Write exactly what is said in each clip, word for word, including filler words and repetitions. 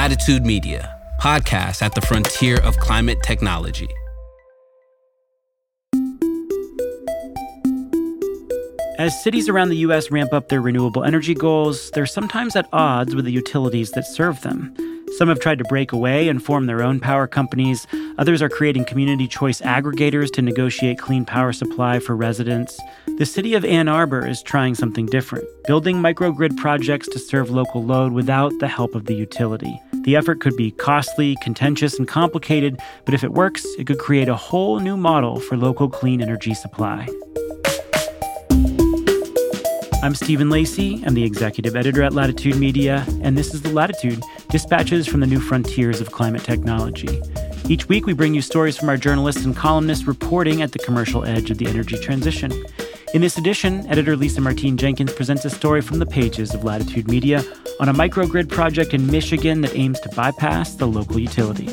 Latitude Media, podcast at the frontier of climate technology. As cities around the U S ramp up their renewable energy goals, they're sometimes at odds with the utilities that serve them. Some have tried to break away and form their own power companies. Others are creating community choice aggregators to negotiate clean power supply for residents. The city of Ann Arbor is trying something different, building microgrid projects to serve local load without the help of the utility. The effort could be costly, contentious, and complicated, but if it works, it could create a whole new model for local clean energy supply. I'm Stephen Lacey. I'm the executive editor at Latitude Media, and this is The Latitude, dispatches from the new frontiers of climate technology. Each week, we bring you stories from our journalists and columnists reporting at the commercial edge of the energy transition. In this edition, editor Lisa Martine Jenkins presents a story from the pages of Latitude Media on a microgrid project in Michigan that aims to bypass the local utility.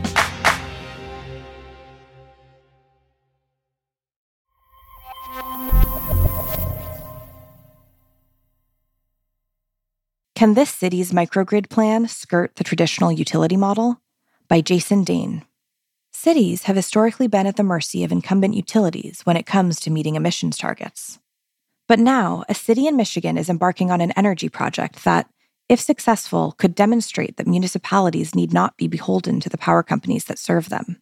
Can This City's Microgrid Plan Skirt the Traditional Utility Model? By Jason Dane. Cities have historically been at the mercy of incumbent utilities when it comes to meeting emissions targets. But now, a city in Michigan is embarking on an energy project that, if successful, could demonstrate that municipalities need not be beholden to the power companies that serve them.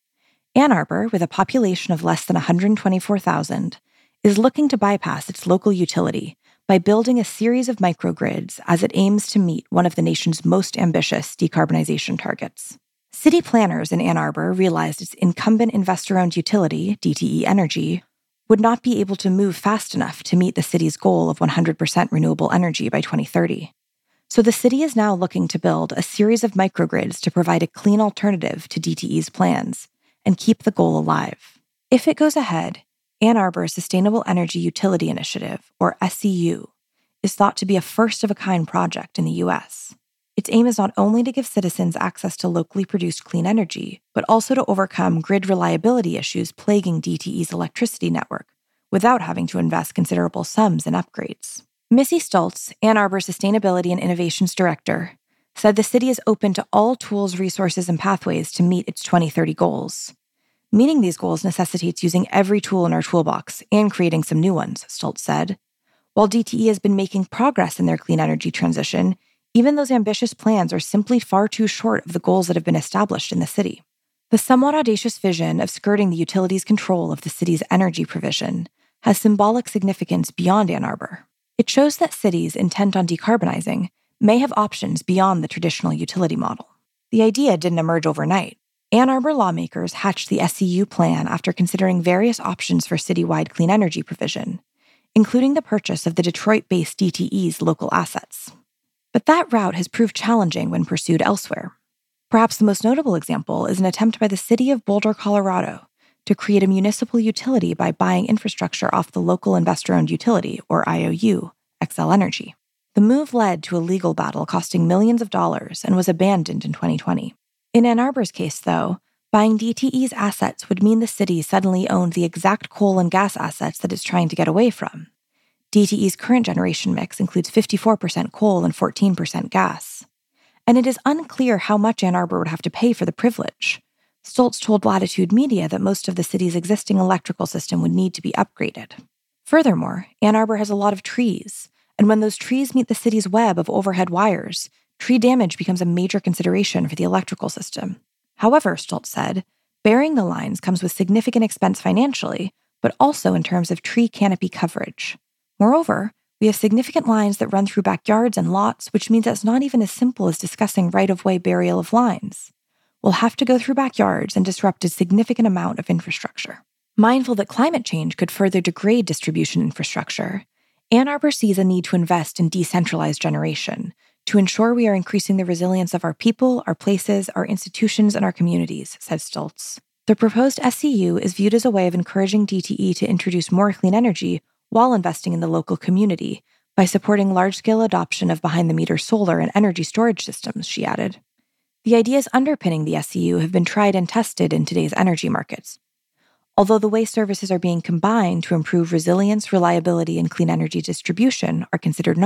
Ann Arbor, with a population of less than one hundred twenty-four thousand, is looking to bypass its local utility by building a series of microgrids as it aims to meet one of the nation's most ambitious decarbonization targets. City planners in Ann Arbor realized its incumbent investor-owned utility, D T E Energy, would not be able to move fast enough to meet the city's goal of one hundred percent renewable energy by twenty thirty. So the city is now looking to build a series of microgrids to provide a clean alternative to D T E's plans and keep the goal alive. If it goes ahead, Ann Arbor's Sustainable Energy Utility Initiative, or S E U, is thought to be a first-of-a-kind project in the U S. Its aim is not only to give citizens access to locally produced clean energy, but also to overcome grid reliability issues plaguing D T E's electricity network without having to invest considerable sums in upgrades. Missy Stultz, Ann Arbor Sustainability and Innovations Director, said the city is open to all tools, resources, and pathways to meet its twenty thirty goals. Meeting these goals necessitates using every tool in our toolbox and creating some new ones, Stultz said. While D T E has been making progress in their clean energy transition, even those ambitious plans are simply far too short of the goals that have been established in the city. The somewhat audacious vision of skirting the utility's control of the city's energy provision has symbolic significance beyond Ann Arbor. It shows that cities intent on decarbonizing may have options beyond the traditional utility model. The idea didn't emerge overnight. Ann Arbor lawmakers hatched the S E U plan after considering various options for citywide clean energy provision, including the purchase of the Detroit-based D T E's local assets. But that route has proved challenging when pursued elsewhere. Perhaps the most notable example is an attempt by the city of Boulder, Colorado, to create a municipal utility by buying infrastructure off the local investor-owned utility, or I O U, Xcel Energy. The move led to a legal battle costing millions of dollars and was abandoned in twenty twenty. In Ann Arbor's case, though, buying D T E's assets would mean the city suddenly owned the exact coal and gas assets that it's trying to get away from. D T E's current generation mix includes fifty-four percent coal and fourteen percent gas. And it is unclear how much Ann Arbor would have to pay for the privilege. Stultz told Latitude Media that most of the city's existing electrical system would need to be upgraded. Furthermore, Ann Arbor has a lot of trees, and when those trees meet the city's web of overhead wires, tree damage becomes a major consideration for the electrical system. However, Stultz said, burying the lines comes with significant expense financially, but also in terms of tree canopy coverage. Moreover, we have significant lines that run through backyards and lots, which means it's not even as simple as discussing right-of-way burial of lines. We'll have to go through backyards and disrupt a significant amount of infrastructure. Mindful that climate change could further degrade distribution infrastructure, Ann Arbor sees a need to invest in decentralized generation to ensure we are increasing the resilience of our people, our places, our institutions, and our communities, said Stultz. The proposed S E U is viewed as a way of encouraging D T E to introduce more clean energy while investing in the local community by supporting large-scale adoption of behind-the-meter solar and energy storage systems, she added. The ideas underpinning the S E U have been tried and tested in today's energy markets. Although the way services are being combined to improve resilience, reliability, and clean energy distribution are considered novel,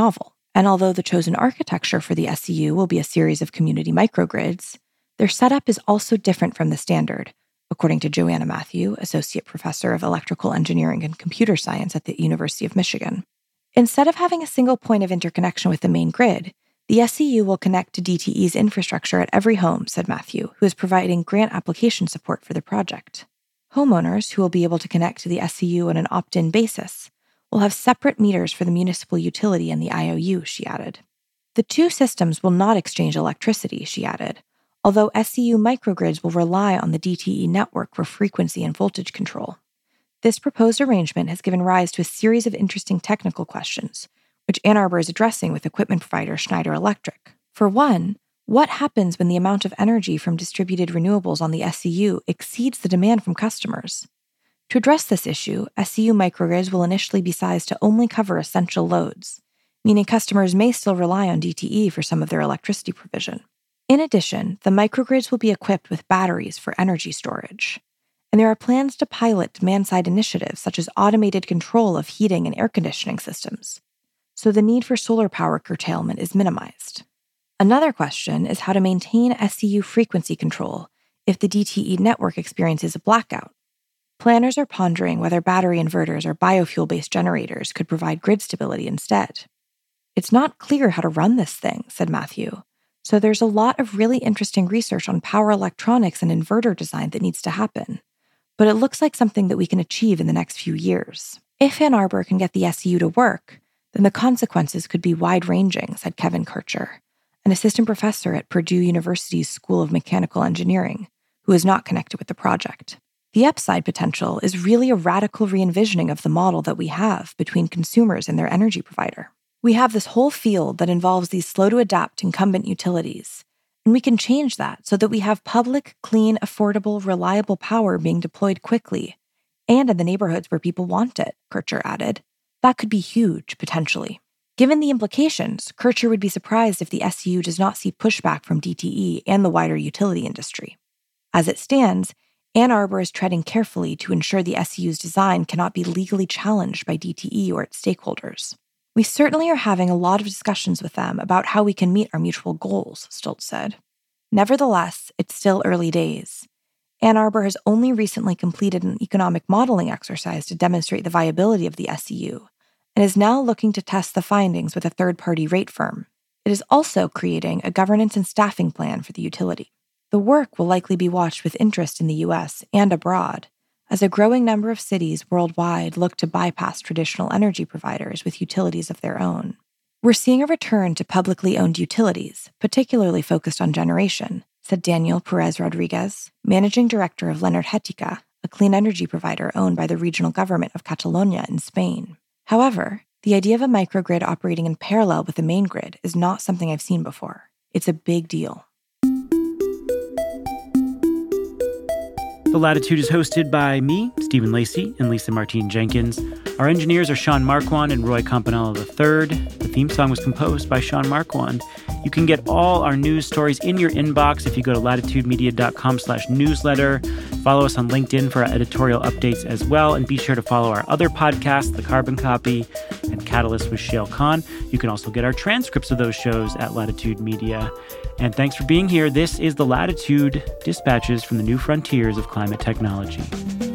And although the chosen architecture for the S C U will be a series of community microgrids, their setup is also different from the standard, according to Joanna Matthew, Associate Professor of Electrical Engineering and Computer Science at the University of Michigan. Instead of having a single point of interconnection with the main grid, the S C U will connect to D T E's infrastructure at every home, said Matthew, who is providing grant application support for the project. Homeowners who will be able to connect to the S C U on an opt-in basis will have separate meters for the municipal utility and the I O U, she added. The two systems will not exchange electricity, she added, although S C U microgrids will rely on the D T E network for frequency and voltage control. This proposed arrangement has given rise to a series of interesting technical questions, which Ann Arbor is addressing with equipment provider Schneider Electric. For one, what happens when the amount of energy from distributed renewables on the S C U exceeds the demand from customers? To address this issue, S C U microgrids will initially be sized to only cover essential loads, meaning customers may still rely on D T E for some of their electricity provision. In addition, the microgrids will be equipped with batteries for energy storage. And there are plans to pilot demand-side initiatives such as automated control of heating and air conditioning systems, so the need for solar power curtailment is minimized. Another question is how to maintain S C U frequency control if the D T E network experiences a blackout. Planners are pondering whether battery inverters or biofuel-based generators could provide grid stability instead. It's not clear how to run this thing, said Matthew, so there's a lot of really interesting research on power electronics and inverter design that needs to happen. But it looks like something that we can achieve in the next few years. If Ann Arbor can get the S C U to work, then the consequences could be wide-ranging, said Kevin Kircher, an assistant professor at Purdue University's School of Mechanical Engineering, who is not connected with the project. The upside potential is really a radical re-envisioning of the model that we have between consumers and their energy provider. We have this whole field that involves these slow-to-adapt incumbent utilities, and we can change that so that we have public, clean, affordable, reliable power being deployed quickly, and in the neighborhoods where people want it, Kircher added. That could be huge, potentially. Given the implications, Kircher would be surprised if the S C U does not see pushback from D T E and the wider utility industry. As it stands, Ann Arbor is treading carefully to ensure the S C U's design cannot be legally challenged by D T E or its stakeholders. We certainly are having a lot of discussions with them about how we can meet our mutual goals, Stoltz said. Nevertheless, it's still early days. Ann Arbor has only recently completed an economic modeling exercise to demonstrate the viability of the S C U, and is now looking to test the findings with a third-party rate firm. It is also creating a governance and staffing plan for the utility. The work will likely be watched with interest in the U S and abroad, as a growing number of cities worldwide look to bypass traditional energy providers with utilities of their own. We're seeing a return to publicly owned utilities, particularly focused on generation, said Daniel Perez Rodriguez, managing director of Leonard Hetica, a clean energy provider owned by the regional government of Catalonia in Spain. However, the idea of a microgrid operating in parallel with the main grid is not something I've seen before. It's a big deal. The Latitude is hosted by me, Stephen Lacey, and Lisa Martine Jenkins. Our engineers are Sean Marquand and Roy Campanella the third. The theme song was composed by Sean Marquand. You can get all our news stories in your inbox if you go to latitudemedia.com slash newsletter. Follow us on LinkedIn for our editorial updates as well, and be sure to follow our other podcasts, The Carbon Copy and Catalyst with Shale Khan. You can also get our transcripts of those shows at Latitude Media. And thanks for being here. This is the Latitude Dispatches from the New Frontiers of Climate Technology.